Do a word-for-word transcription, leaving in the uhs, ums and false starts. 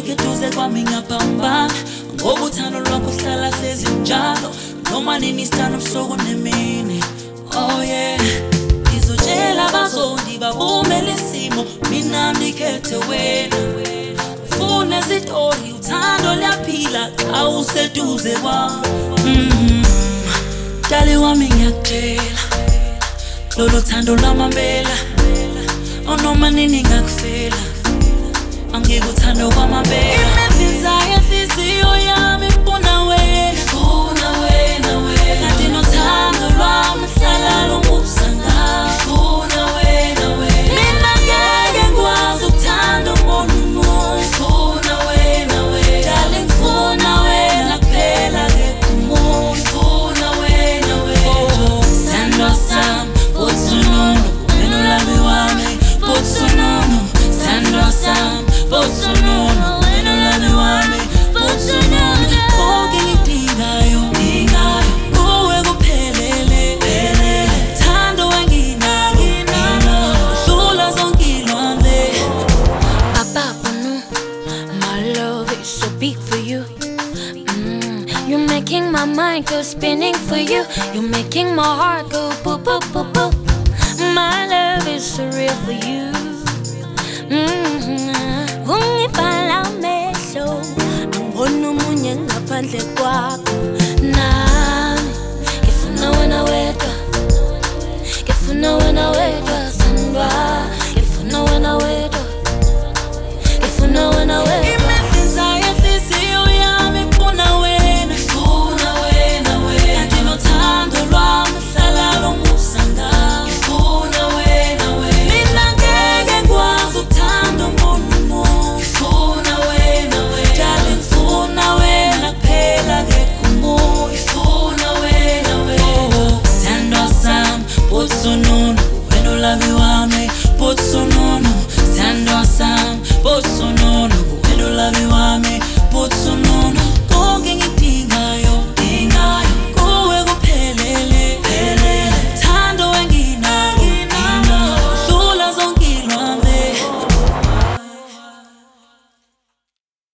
ungeke duze kwami ngapambana ngoba uthando lwakho hlala hlezi njalo noma nini sithando busuku nemini. Oh yeah, ngizotshela abazondi bavumele isimo mina ngikhethe wena. Ufuna izitori uthando liyaphila xa useduze kwami. Dali wami ngiyakutshela lolo thando lwamambela onoma nini ngakufela angikuthanda kwamambela. Imivinza yenhliziyo yami ifuna wena, ifuna wena wena. Kanti nothando lwami hlala lungusa ngawe, ifuna wena wena. Mina ngeke ngikwazi ukuthanda umuntu omunye, ifuna wena wena. Dali ngifuna wena kuphela akekho umuntu, ifuna wena wena. Sithandwa sami botsonono wena ulami wami botsonono. Sithandwa sami botsonono wena ulami wami botsonono. Konke ngidingayo ngidingayo kuwe kuphelele phelele. Thando enginalo udlula zonke ilwandle. Ababonu, my love is so big for you. Mm, you're making my mind go spinning for you. You're making my heart go boo boo boo boo.